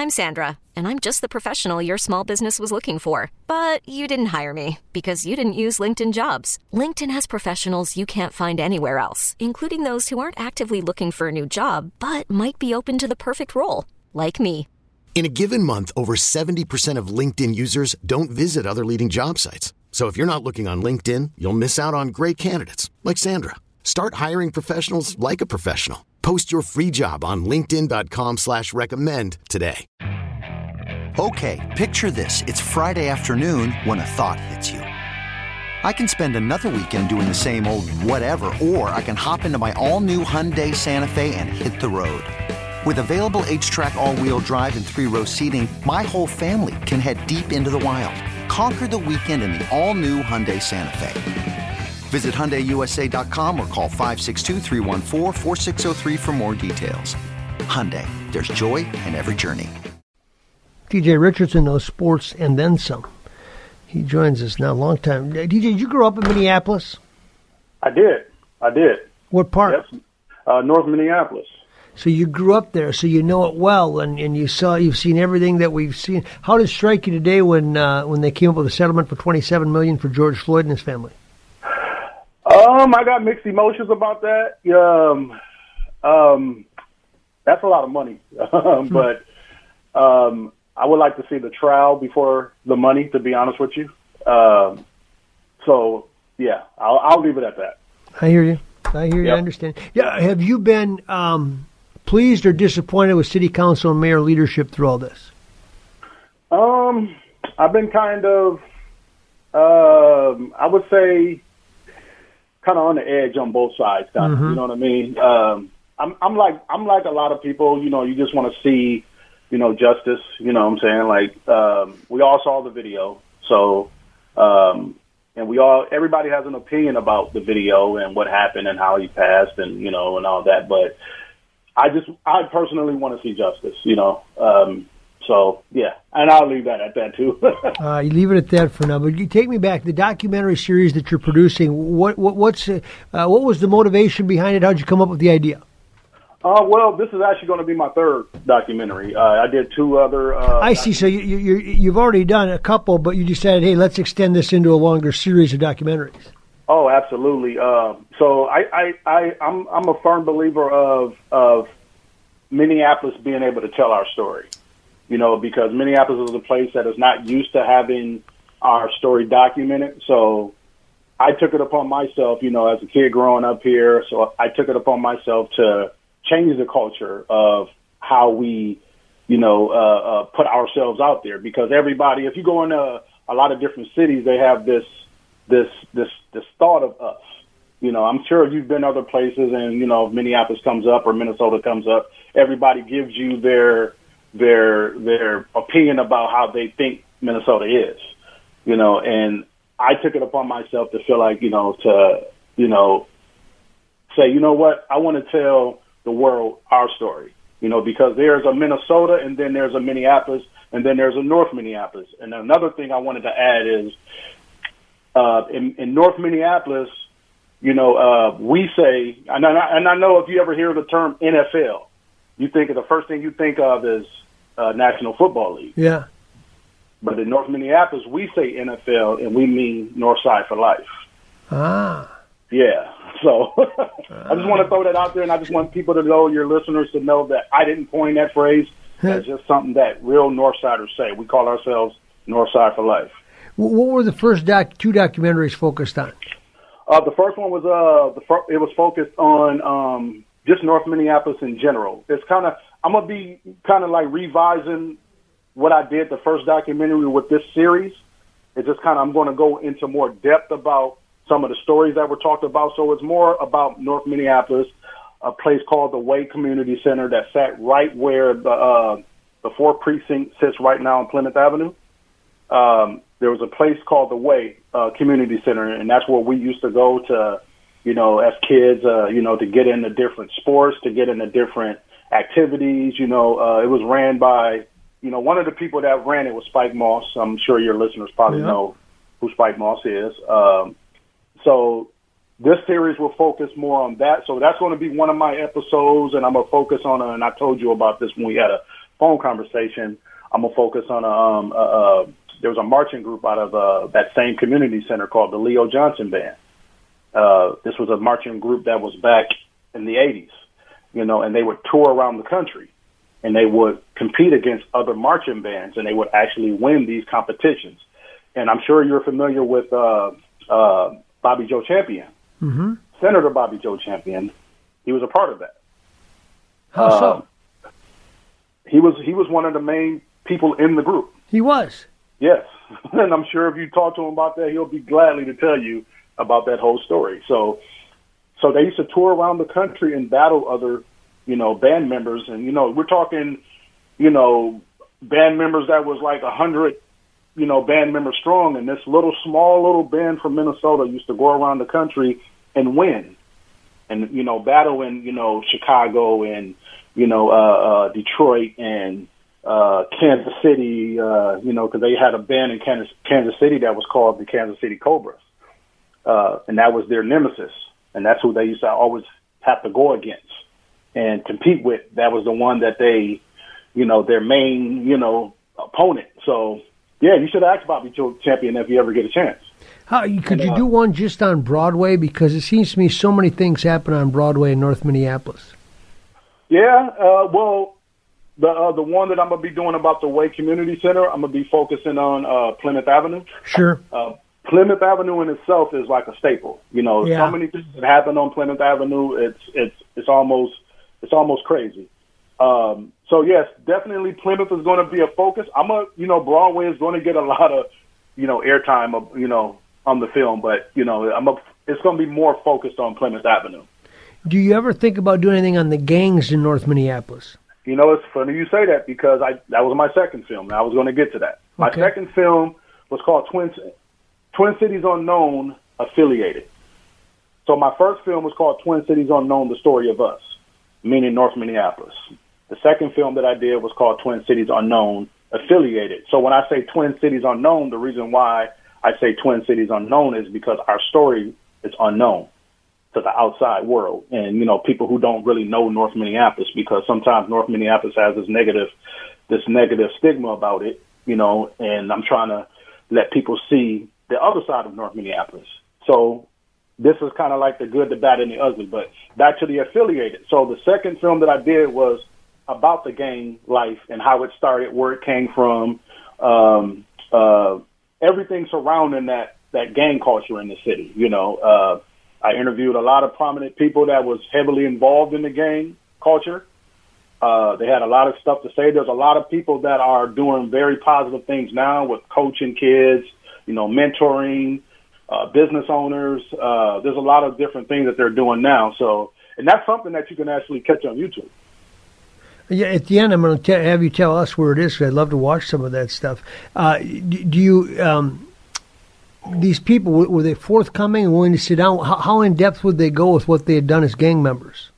I'm Sandra, and I'm just the professional your small business was looking for. But you didn't hire me because you didn't use LinkedIn Jobs. LinkedIn has professionals you can't find anywhere else, including those who aren't actively looking for a new job, but might be open to the perfect role, like me. In a given month, over 70% of LinkedIn users don't visit other leading job sites. So if you're not looking on LinkedIn, you'll miss out on great candidates like Sandra. Start hiring professionals like a professional. Post your free job on linkedin.com/recommend today. Okay, picture this. It's Friday afternoon when a thought hits you. I can spend another weekend doing the same old whatever, or I can hop into my all-new Hyundai Santa Fe and hit the road. With available H-Track all-wheel drive and 3-row seating, my whole family can head deep into the wild. Conquer the weekend in the all-new Hyundai Santa Fe. Visit HyundaiUSA.com or call 562-314-4603 for more details. Hyundai, there's joy in every journey. TJ Richardson knows sports and then some. He joins us now, long time. DJ, did you grow up in Minneapolis? I did. What part? Yes, North Minneapolis. So you grew up there, so you know it well, and you've seen everything that we've seen. How did it strike you today when they came up with a settlement for $27 million for George Floyd and his family? I got mixed emotions about that. That's a lot of money, but I would like to see the trial before the money, to be honest with you. So yeah, I'll leave it at that. I hear you. I understand. Yeah, have you been pleased or disappointed with city council and mayor leadership through all this? I've been kind of, I would say, kind of on the edge on both sides. You know what I mean? I'm like a lot of people. You know, you just want to see, justice. You know what I'm saying? Like we all saw the video, so and everybody has an opinion about the video and what happened and how he passed and and all that. But I personally want to see justice. So yeah, and I'll leave that at that too. You leave it at that for now. But you take me back. The documentary series that you're producing. What was the motivation behind it? How'd you come up with the idea? Well, this is actually going to be my third documentary. I did two other. I see. So you've already done a couple, but you decided, hey, let's extend this into a longer series of documentaries. Oh, absolutely. So I'm a firm believer of Minneapolis being able to tell our story. Because Minneapolis is a place that is not used to having our story documented. So I took it upon myself, as a kid growing up here. So I took it upon myself to change the culture of how we, put ourselves out there. Because everybody, if you go into a lot of different cities, they have this thought of us. I'm sure you've been other places, and if Minneapolis comes up or Minnesota comes up, everybody gives you their opinion about how they think Minnesota is, and I took it upon myself to feel like, to say, what, I want to tell the world our story, because there's a Minnesota and then there's a Minneapolis and then there's a North Minneapolis. And another thing I wanted to add is, in North Minneapolis, we say, and I know if you ever hear the term NFL, the first thing you think of is National Football League. Yeah. But in North Minneapolis, we say NFL, and we mean Northside for life. Ah. Yeah. So I just want to throw that out there, and I just want people to know, your listeners to know that I didn't coin that phrase. It's just something that real Northsiders say. We call ourselves Northside for life. What were the first two documentaries focused on? The first one was it was focused on just North Minneapolis in general. It's I'm gonna be kind of like revising what I did the first documentary with this series. It's just I'm going to go into more depth about some of the stories that were talked about. So it's more about North Minneapolis, a place called the Way Community Center that sat right where the 4th Precinct sits right now on Plymouth Avenue. There was a place called the Way Community Center, and that's where we used to go to, as kids, to get into different sports, to get into different activities. It was ran by, one of the people that ran it was Spike Moss. I'm sure your listeners probably know who Spike Moss is. So this series will focus more on that. So that's going to be one of my episodes, and I'm going to focus on, and I told you about this when we had a phone conversation, I'm gonna focus on there was a marching group out of that same community center called the Leo Johnson Band. This was a marching group that was back in the 80s, and they would tour around the country, and they would compete against other marching bands, and they would actually win these competitions. And I'm sure you're familiar with Bobby Joe Champion, Senator Bobby Joe Champion. He was a part of that. How so? He was one of the main people in the group. He was. Yes, and I'm sure if you talk to him about that, he'll be gladly to tell you about that whole story. So they used to tour around the country and battle other, band members, and we're talking, band members that was like 100, band members strong, and this small little band from Minnesota used to go around the country and win, and battle in Chicago and Detroit and Kansas City, because they had a band in Kansas City that was called the Kansas City Cobras. And that was their nemesis. And that's who they used to always have to go against and compete with. That was the one that they, their main, opponent. So, yeah, you should ask Bobby Joe Champion if you ever get a chance. Could you do one just on Broadway? Because it seems to me so many things happen on Broadway in North Minneapolis. Yeah, well, the one that I'm going to be doing about the Way Community Center, I'm going to be focusing on Plymouth Avenue. Sure. Plymouth Avenue in itself is like a staple. So many things that happen on Plymouth Avenue. It's almost crazy. So yes, definitely Plymouth is going to be a focus. Broadway is going to get a lot of, airtime, on the film, but it's going to be more focused on Plymouth Avenue. Do you ever think about doing anything on the gangs in North Minneapolis? It's funny you say that because that was my second film, and I was going to get to that. My second film was called Twin Cities Unknown Affiliated. So my first film was called Twin Cities Unknown, The Story of Us, meaning North Minneapolis. The second film that I did was called Twin Cities Unknown Affiliated. So when I say Twin Cities Unknown, the reason why I say Twin Cities Unknown is because our story is unknown to the outside world and, people who don't really know North Minneapolis, because sometimes North Minneapolis has this negative stigma about it, and I'm trying to let people see the other side of North Minneapolis. So this is kind of like the good, the bad, and the ugly. But back to the Affiliated. So the second film that I did was about the gang life and how it started, where it came from, everything surrounding that gang culture in the city. I interviewed a lot of prominent people that was heavily involved in the gang culture. They had a lot of stuff to say. There's a lot of people that are doing very positive things now with coaching kids, mentoring, business owners. There's a lot of different things that they're doing now. So, and that's something that you can actually catch on YouTube. Yeah, at the end, I'm going to have you tell us where it is, because I'd love to watch some of that stuff. Do you, these people, were they forthcoming and willing to sit down? How in depth would they go with what they had done as gang members?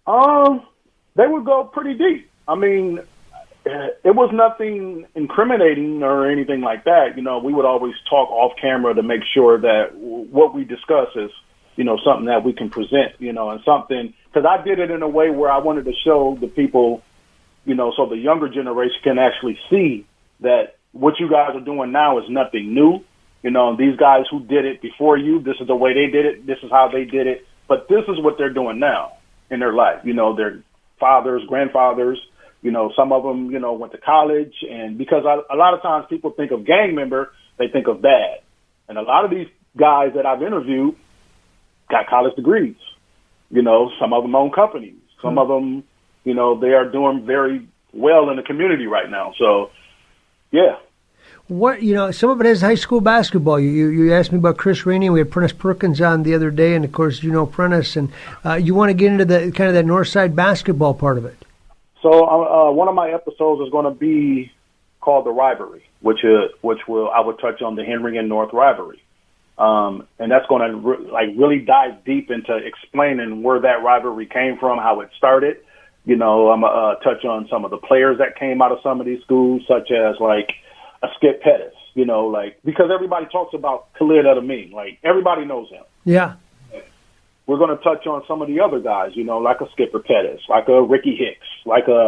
They would go pretty deep. I mean, it was nothing incriminating or anything like that. We would always talk off camera to make sure that what we discuss is, something that we can present, and something, because I did it in a way where I wanted to show the people, so the younger generation can actually see that what you guys are doing now is nothing new. These guys who did it before you, this is the way they did it, this is how they did it, but this is what they're doing now in their life. Their fathers, grandfathers, some of them, went to college, and because a lot of times people think of gang member, they think of bad. And a lot of these guys that I've interviewed got college degrees. Some of them own companies. Some of them, they are doing very well in the community right now. So, yeah. What some of it is high school basketball. You asked me about Chris Rainey. We had Prentice Perkins on the other day, and of course Prentice. And you want to get into the kind of that north side basketball part of it. So one of my episodes is going to be called The Rivalry, which I would touch on the Henry and North rivalry, and that's going to really dive deep into explaining where that rivalry came from, how it started. I'm gonna touch on some of the players that came out of some of these schools, such as a Skip Pettis, because everybody talks about Khalid El-Amin, everybody knows him. Yeah. We're going to touch on some of the other guys, like a Skipper Pettis, like a Ricky Hicks, like a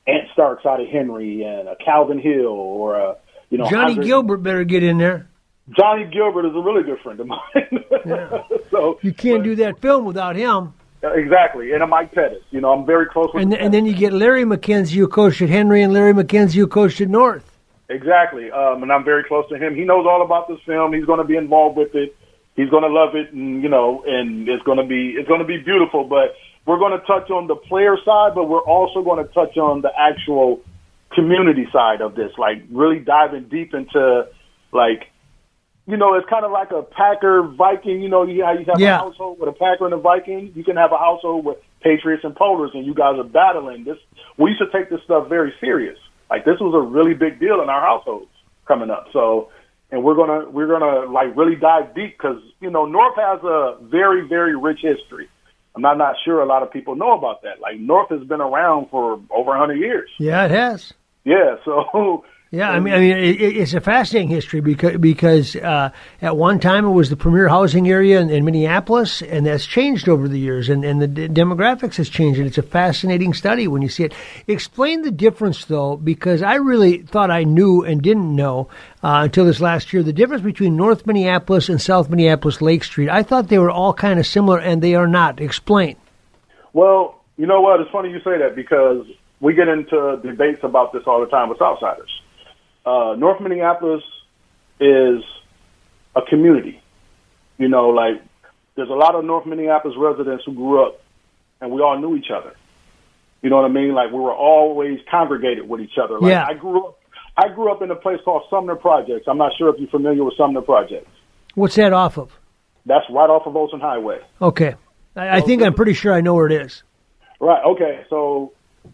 Ant Starks out of Henry and a Calvin Hill or a, Johnny Gilbert better get in there. Johnny Gilbert is a really good friend of mine. Yeah. So you can't do that film without him. Exactly, and a Mike Pettis. I'm very close with him. And then you get Larry McKenzie, who coached at Henry, and Larry McKenzie, who coached at North. Exactly, and I'm very close to him. He knows all about this film. He's going to be involved with it. He's going to love it, and and it's going to be beautiful. But we're going to touch on the player side, but we're also going to touch on the actual community side of this, like really diving deep into it's kind of like a Packer Viking. You have a household with a Packer and a Viking. You can have a household with Patriots and Polars, and you guys are battling this. We used to take this stuff very serious. Like this was a really big deal in our households coming up. So, and we're gonna really dive deep because North has a very, very rich history. I'm not sure a lot of people know about that. Like North has been around for over 100 years. Yeah, it has. Yeah, so. Yeah, I mean, it's a fascinating history because at one time it was the premier housing area in Minneapolis, and that's changed over the years, and the demographics has changed, and it's a fascinating study when you see it. Explain the difference, though, because I really thought I knew and didn't know until this last year, the difference between North Minneapolis and South Minneapolis Lake Street. I thought they were all kind of similar, and they are not. Explain. Well, you know what? It's funny you say that because we get into debates about this all the time with Southsiders. North Minneapolis is a community. There's a lot of North Minneapolis residents who grew up and we all knew each other. You know what I mean? Like we were always congregated with each other. Like I grew up in a place called Sumner Projects. I'm not sure if you're familiar with Sumner Projects. What's that off of? That's right off of Olsen Highway. Okay. I think I'm pretty sure I know where it is. Right. Okay. So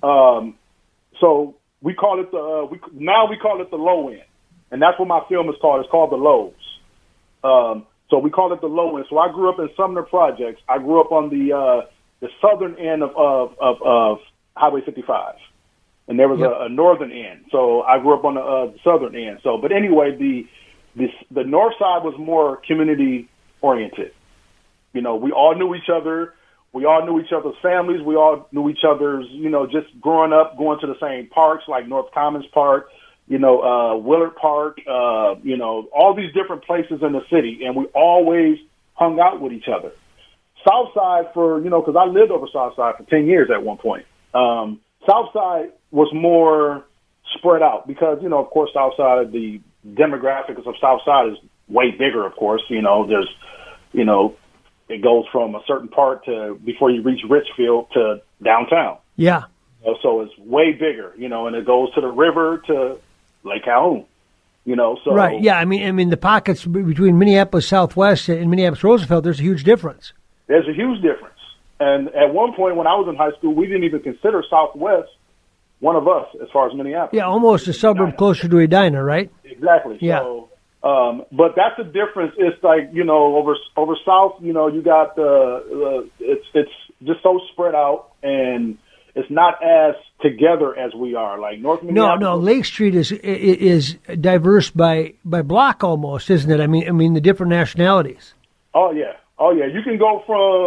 we call it we call it the low end, and that's what my film is called. It's called The Lows. So we call it the low end. So I grew up in Sumner Projects. I grew up on the southern end of Highway 55, and there was a northern end. So I grew up on the southern end. So, but anyway, the north side was more community oriented. We all knew each other. We all knew each other's families. We all knew each other's, just growing up, going to the same parks like North Commons Park, Willard Park, all these different places in the city. And we always hung out with each other. Southside because I lived over Southside for 10 years at one point. Southside was more spread out because, of course, Southside, the demographics of Southside is way bigger, of course. There's, it goes from a certain part to before you reach Richfield to downtown. Yeah. So it's way bigger, and it goes to the river to Lake Calhoun, So right. Yeah. I mean, the pockets between Minneapolis Southwest and Minneapolis Roosevelt, there's a huge difference. There's a huge difference. And at one point when I was in high school, we didn't even consider Southwest one of us as far as Minneapolis. Yeah, almost a suburb closer to Edina, right? Exactly. Yeah. So, but that's the difference. It's like, over south, you got it's just so spread out and it's not as together as we are. Like North Minneapolis. No, Lake Street is diverse by block almost, isn't it? I mean the different nationalities. Oh yeah. You can go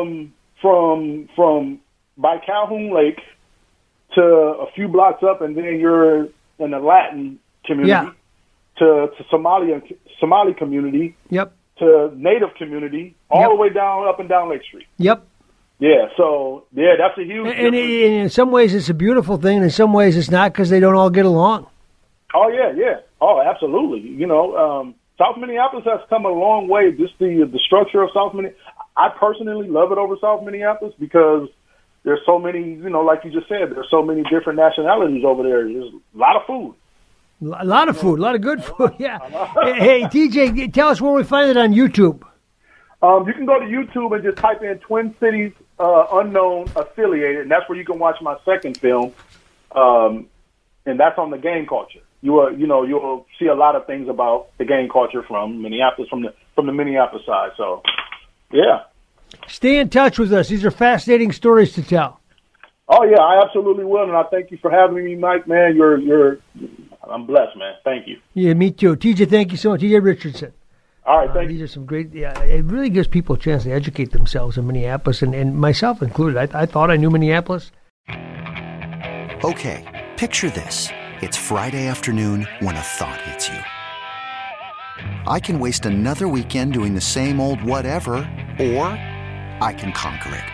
from by Calhoun Lake to a few blocks up, and then you're in the Latin community. Yeah. To Somali community, yep. To Native community, all the way down, up and down Lake Street. Yep. Yeah, so, that's a huge and in some ways it's a beautiful thing, and in some ways it's not because they don't all get along. Oh, yeah. Oh, absolutely. South Minneapolis has come a long way. Just the structure of South Minneapolis. I personally love it over South Minneapolis because there's so many, like you just said, there's so many different nationalities over there. There's a lot of food. A lot of food, a lot of good food, yeah. Hey, TJ, tell us where we find it on YouTube. You can go to YouTube and just type in Twin Cities Unknown Affiliated, and that's where you can watch my second film, and that's on the gang culture. You'll see a lot of things about the gang culture from Minneapolis, from the Minneapolis side. So, yeah. Stay in touch with us. These are fascinating stories to tell. Oh yeah, I absolutely will, and I thank you for having me, Mike. Man, I'm blessed, man. Thank you. Yeah, me too. TJ, thank you so much. TJ Richardson. All right, thank you. These are some great, it really gives people a chance to educate themselves in Minneapolis, and myself included. I thought I knew Minneapolis. Okay, Picture this. It's Friday afternoon when a thought hits you. I can waste another weekend doing the same old whatever, or I can conquer it.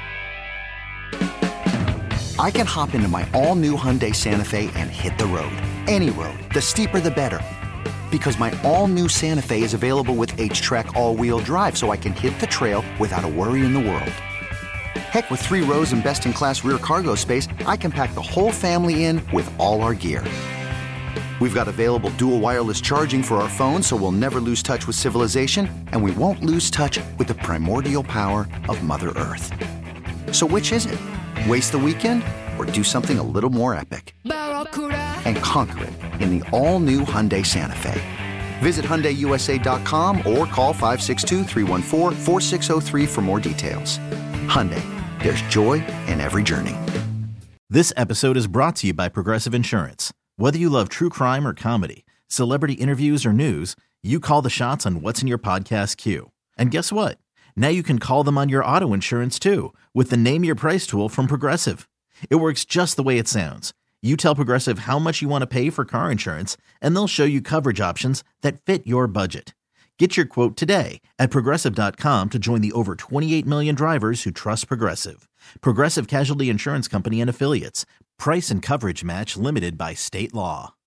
I can hop into my all-new Hyundai Santa Fe and hit the road. Any road. The steeper, the better. Because my all-new Santa Fe is available with H-Track all-wheel drive, so I can hit the trail without a worry in the world. Heck, with 3 rows and best-in-class rear cargo space, I can pack the whole family in with all our gear. We've got available dual wireless charging for our phones, so we'll never lose touch with civilization, and we won't lose touch with the primordial power of Mother Earth. So which is it? Waste the weekend or do something a little more epic? And conquer it in the all-new Hyundai Santa Fe. Visit HyundaiUSA.com or call 562-314-4603 for more details. Hyundai, there's joy in every journey. This episode is brought to you by Progressive Insurance. Whether you love true crime or comedy, celebrity interviews or news, you call the shots on what's in your podcast queue. And guess what? Now you can call them on your auto insurance too with the Name Your Price tool from Progressive. It works just the way it sounds. You tell Progressive how much you want to pay for car insurance, and they'll show you coverage options that fit your budget. Get your quote today at Progressive.com to join the over 28 million drivers who trust Progressive. Progressive Casualty Insurance Company and Affiliates. Price and coverage match limited by state law.